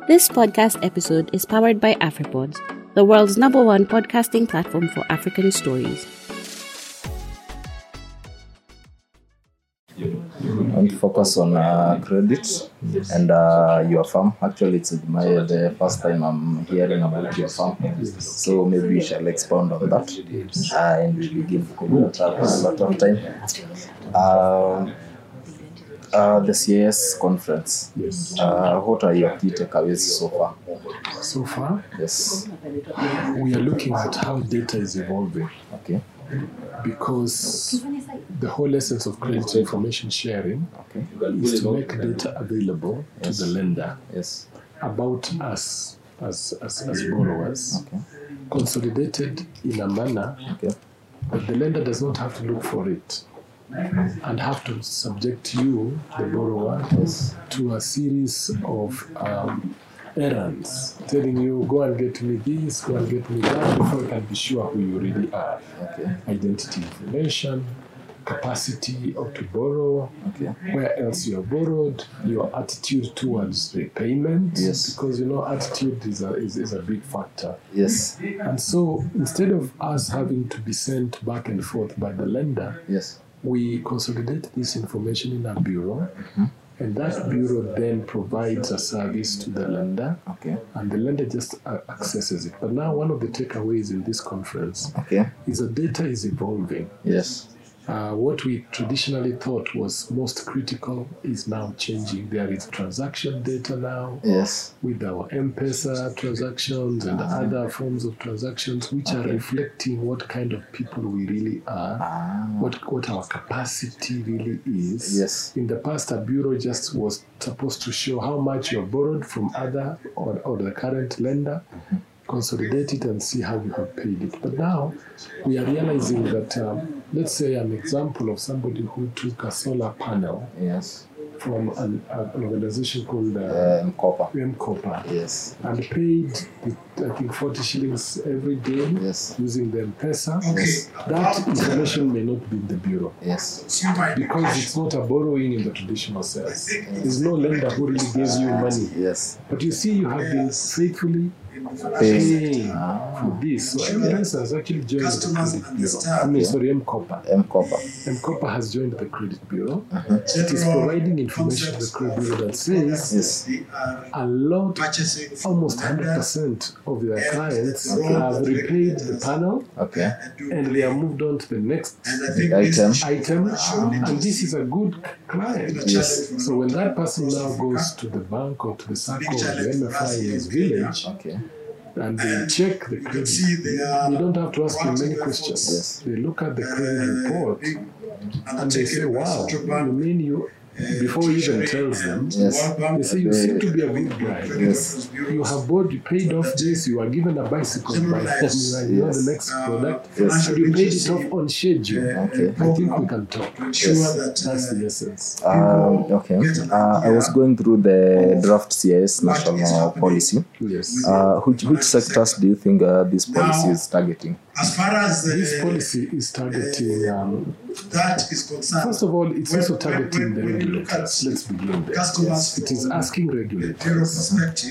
This podcast episode is powered by AfriPods, the world's #1 podcasting platform for African stories. And focus on credit and your firm. Actually, it's the first time I'm hearing about your firm, so maybe we shall expound on that and we begin to have a lot of time. The CIS conference. Yes. What are your key takeaways so far? So far, Yes. we are looking at how data is evolving. Okay. Because the whole essence of credit information sharing is to make data available to the lender about us as borrowers, consolidated in a manner that the lender does not have to look for it and have to subject you, the borrower, to a series of errands, telling you, go and get me this, go and get me that, before you can be sure who you really are. Identity information, capacity to borrow, where else you are borrowed, your attitude towards repayment, because attitude is a big factor. Yes. And so instead of us having to be sent back and forth by the lender, we consolidate this information in a bureau. And that bureau then provides a service to the lender, and the lender just accesses it. But now one of the takeaways in this conference is that data is evolving. Yes. What we traditionally thought was most critical is now changing. There is transaction data now with our M-Pesa transactions and other forms of transactions which are reflecting what kind of people we really are, what our capacity really is. Yes. In the past, a bureau just was supposed to show how much you're borrowed from other or the current lender, consolidate it and see how you have paid it. But now we are realizing that, let's say an example of somebody who took a solar panel from an organization called M-Copper, and paid, I think, 40 shillings every day using the M-Pesa. That information may not be in the bureau because it's not a borrowing in the traditional sense. There's no lender who really gives you money. But you see, you have been faithfully paying for this. So M-Pesa has actually joined the credit bureau. M-Copper has joined the credit bureau. It is providing information to the credit bureau that says a lot, almost 100% of their clients have repaid the panel and they are moved on to the next item. And this is a good client. So when that person now goes to the bank or to the circle of the MFI in his village, and they check the credit, they don't have to ask him many questions. They look at the credit report and they say, wow, you mean you... Before he even tells them, they say, you seem to be a good guy. You have paid off this, you are given a bicycle by the next product, and you paid it off on schedule. I think we can talk. That's the essence. I was going through the draft CIS national policy. Which sectors do you think this policy is targeting? As far as this policy is targeting, that is concerned, first of all, it's also targeting the regulators. Let's begin there. It is asking regulators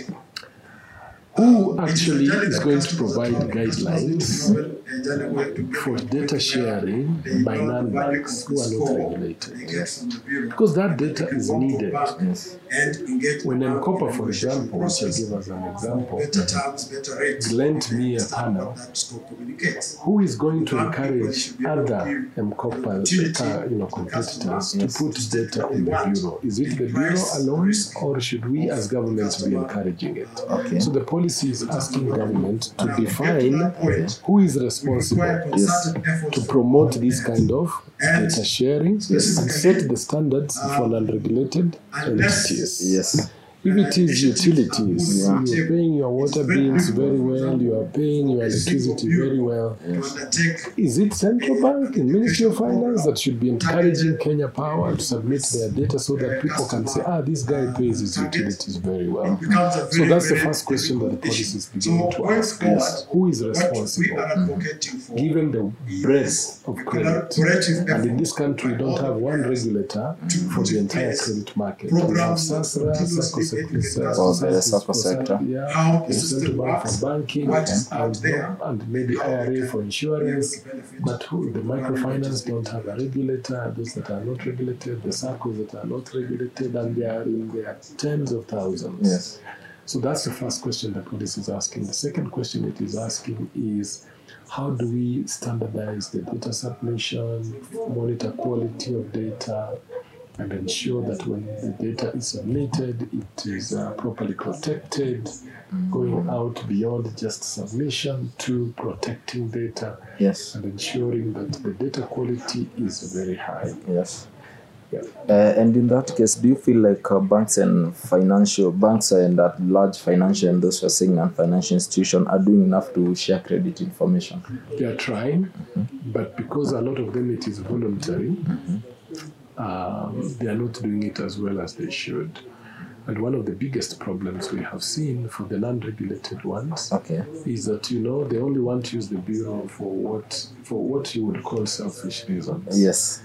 who actually is going to provide guidelines for data sharing by non-banks who are not regulated. Because that data is needed. When M-Copper, for example, which I give as an example, lent me a panel, who is going to encourage other M-Copper competitors to put data in the bureau? Is it the bureau alone, or should we as government be encouraging it? So the policy is asking government to define who is responsible to promote this kind of data sharing and set the standards for non-regulated entities. If it is utilities, you are paying your water bills very well, you are paying your electricity very well. Is it Central Bank and Ministry of Finance that should be encouraging Kenya Power to submit their data so that people can say, this guy pays his utilities very well? So that's the first question that the policy is beginning to ask is, who is responsible? Given the breadth of credit, and in this country we don't have one regulator for the entire credit market. We have SASRA, SACCO sector. For the SACCO sector. Yeah, central bank for banking, and maybe IRA for insurance. But the microfinance don't have a regulator, those that are not regulated, the SACCOs that are not regulated, and they are in their tens of thousands. Yes. So that's the first question that Police is asking. The second question it is asking is, how do we standardize the data submission, monitor quality of data, and ensure that when the data is submitted, it is properly protected, going out beyond just submission to protecting data, Yes. and ensuring that the data quality is very high. Yes. Yeah. And in that case, do you feel like banks and that large financial industries and financial institutions are doing enough to share credit information? They are trying, but because a lot of them it is voluntary, they are not doing it as well as they should. And one of the biggest problems we have seen for the non-regulated ones is that, they only want to use the bureau for what you would call selfish reasons. Yes.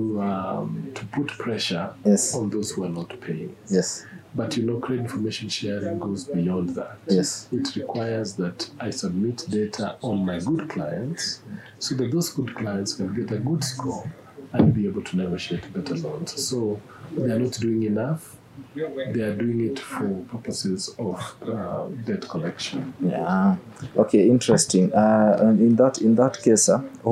To put pressure on those who are not paying. Yes. But credit information sharing goes beyond that. Yes. It requires that I submit data on my good clients so that those good clients can get a good score and be able to negotiate better loans. So they are not doing enough. They are doing it for purposes of debt collection. Yeah. Okay. Interesting. And in that case,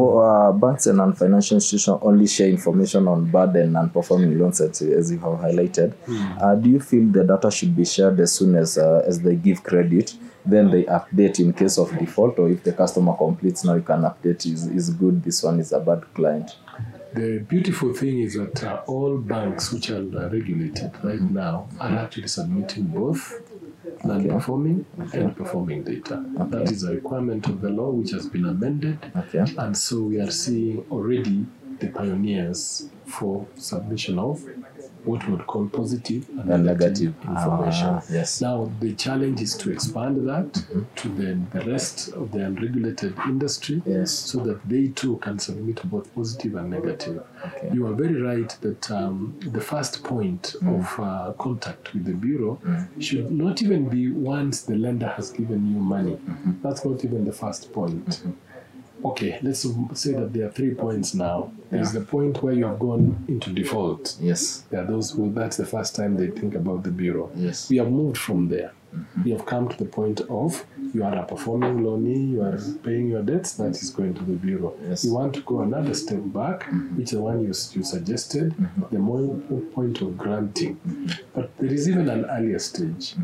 banks and non-financial institutions only share information on bad and non-performing loans, as you have highlighted. Do you feel the data should be shared as soon as they give credit? Then they update in case of default, or if the customer completes, now you can update is good. This one is a bad client. The beautiful thing is that all banks which are regulated right now are actually submitting both non-performing and performing data. That is a requirement of the law which has been amended. And so we are seeing already the pioneers for submission of what we would call positive and negative information. Yes. Now, the challenge is to expand that to the rest of the unregulated industry so that they too can submit both positive and negative. You are very right that the first point of contact with the Bureau should not even be once the lender has given you money. That's not even the first point. Okay, let's say that there are 3 points now. There's the point where you have gone into default. Yes. There are those who, that's the first time they think about the Bureau. Yes. We have moved from there. We have come to the point of you are a performing loanee, you are paying your debts, that is going to the Bureau. Yes. You want to go another step back, which is the one you suggested, the point of granting. But there is even an earlier stage.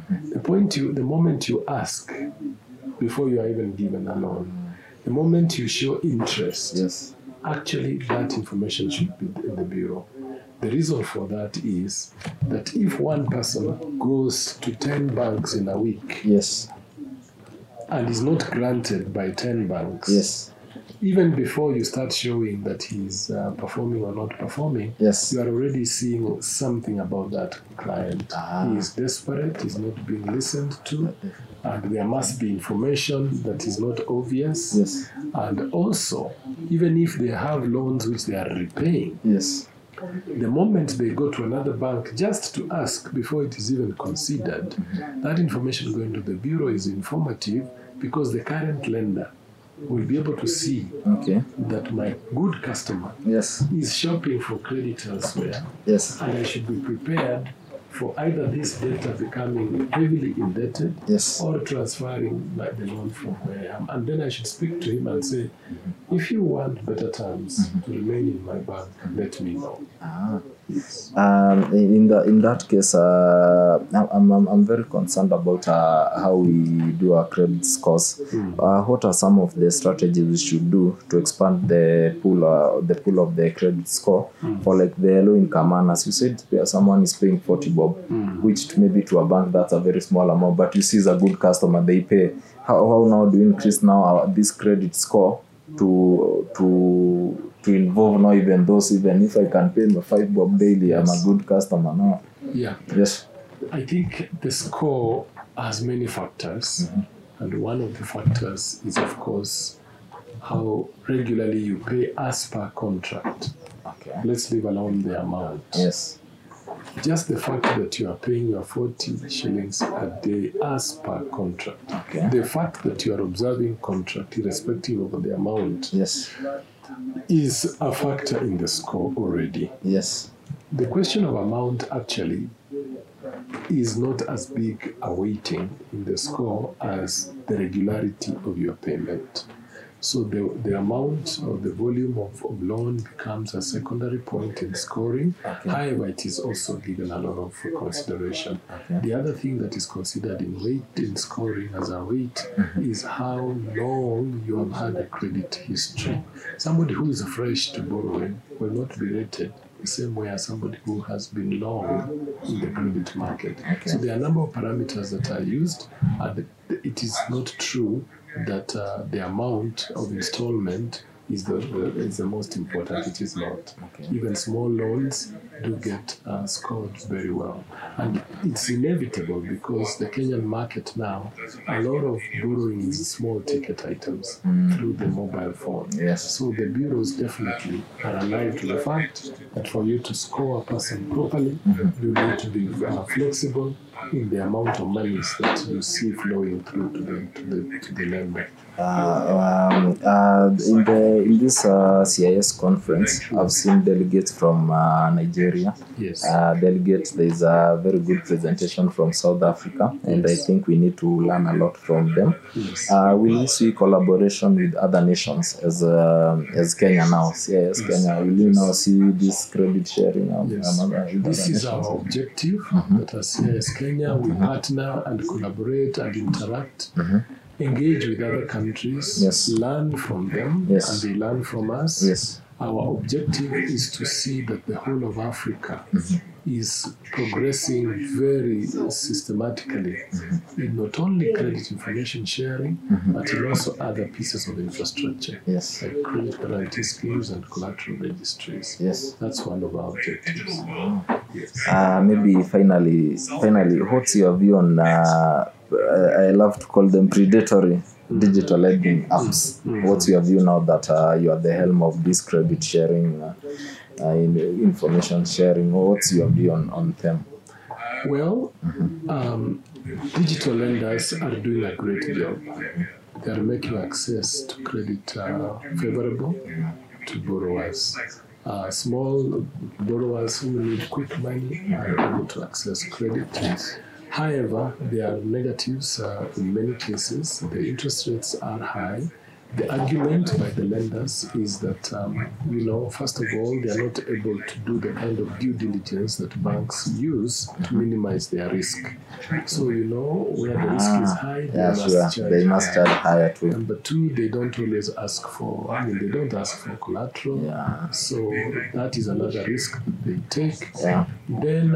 The moment you ask, before you are even given a loan, the moment you show interest, actually that information should be in the Bureau. The reason for that is that if one person goes to 10 banks in a week and is not granted by 10 banks, even before you start showing that he's performing or not performing, you are already seeing something about that client. He is desperate, he's not being listened to, and there must be information that is not obvious. And also, even if they have loans which they are repaying, the moment they go to another bank just to ask before it is even considered, that information going to the Bureau is informative because the current lender will be able to see that my good customer is shopping for credit elsewhere, and I should be prepared for either this data becoming heavily indebted or transferring the loan from where I am. And then I should speak to him and say, if you want better terms to remain in my bank, let me know. In that case, I'm very concerned about how we do our credit scores. What are some of the strategies we should do to expand the pool of the credit score for like the low income earners? You said someone is paying 40 bob, which maybe to a bank that's a very small amount, but you see as a good customer they pay. How now do you increase now this credit score to involve now even those, even if I can pay my 5 bob daily, I'm a good customer now. I think the score has many factors, and one of the factors is, of course, how regularly you pay as per contract. Let's leave alone the amount. just the fact that you are paying your 40 shillings a day as per contract, Okay. the fact that you are observing contract irrespective of the amount Yes. is a factor in the score already. Yes. The question of amount actually is not as big a weighting in the score as the regularity of your payment. So the amount or the volume of loan becomes a secondary point in scoring. Okay. However, it is also given a lot of consideration. Okay. The other thing that is considered in weight in scoring as a weight is how long you have had a credit history. Somebody who is fresh to borrowing will not be rated the same way as somebody who has been long in the credit market. Okay. So there are a number of parameters that are used, and it is not true that the amount of installment is the most important. It is not. Okay. Even small loans do get scored very well. And it's inevitable because the Kenyan market now, a lot of borrowing is small ticket items through the mobile phone. Yes. So the bureaus definitely are alive to the fact that for you to score a person properly, you need to be flexible in the amount of monies that you see flowing through to the lender. In this CIS conference, I've seen delegates from Nigeria. Yes. Delegates, there is a very good presentation from South Africa, and I think we need to learn a lot from them. Yes. Will you see collaboration with other nations as Kenya now? CIS Kenya, will you now see this credit sharing? Yes. With This other is our nations? objective, that as CIS Kenya, we partner and collaborate and interact, engage with other countries, Yes. learn from them, Yes. and they learn from us. Yes. Our objective is to see that the whole of Africa is progressing very systematically in not only credit information sharing, but in also other pieces of infrastructure, Yes. like credit guarantee schemes and collateral registries. Yes. That's one of our objectives. Yes. Maybe finally, what's your view on? I love to call them predatory digital lending apps. What's your view now that you are the helm of this credit sharing, information sharing? What's your view on them? Well, digital lenders are doing a great job. They are making access to credit favorable to borrowers. Small borrowers who need quick money are able to access credit. However, there are negatives in many cases. The interest rates are high. The argument by the lenders is that, first of all, they are not able to do the kind of due diligence that banks use to minimize their risk. So, where the risk is high, They must charge higher too. Number two, they don't always ask for, they don't ask for collateral. Yeah. So that is another risk that they take. Yeah. Then,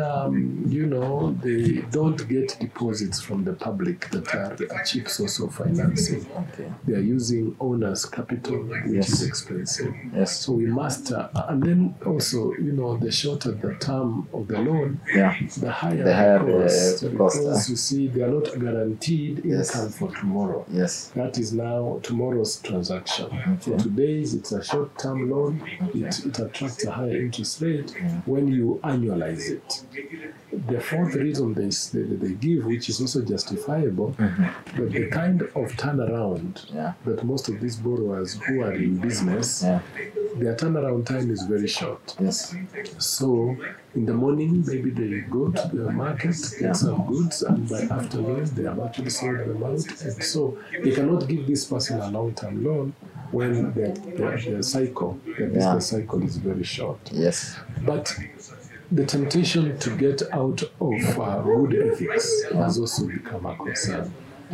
they don't get deposits from the public that are a cheap source of financing. Okay. They are using owner's capital, which Yes. is expensive. Yes. So we must, and then also, the shorter the term of the loan, Yeah. the higher the cost. Because you see, they are not guaranteed Yes. income for tomorrow. Yes. That is now tomorrow's transaction. For Okay. today's, it's a short-term loan. It attracts a higher interest rate when you annualize it. The fourth reason they give, which is also justifiable, that the kind of turnaround Yeah. that most of these borrowers who are in business, Yeah. their turnaround time is very short. Yes. So in the morning, maybe they go to the market, get some goods, and by afternoon, they have actually sold them out. And so they cannot give this person a long-term loan when the cycle, the business cycle is very short. Yes. But the temptation to get out of good ethics has also become a concern.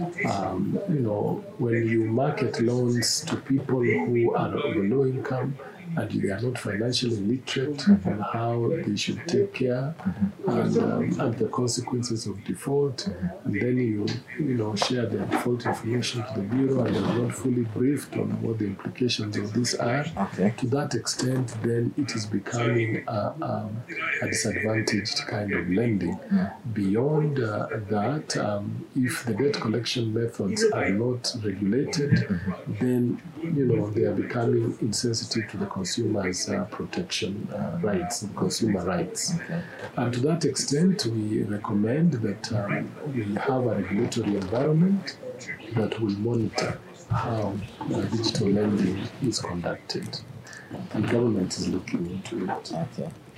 When you market loans to people who are of a low income and they are not financially literate on how they should take care and the consequences of default, and then you share the default information to the bureau and are not fully briefed on what the implications of this are. Okay. To that extent, then it is becoming a disadvantaged kind of lending. Beyond that, if the debt collection methods are not regulated, then they are becoming insensitive to the consequences consumers' protection rights, consumer rights. Okay. And to that extent, we recommend that we have a regulatory environment that will monitor how digital lending is conducted. And government is looking into it. Okay.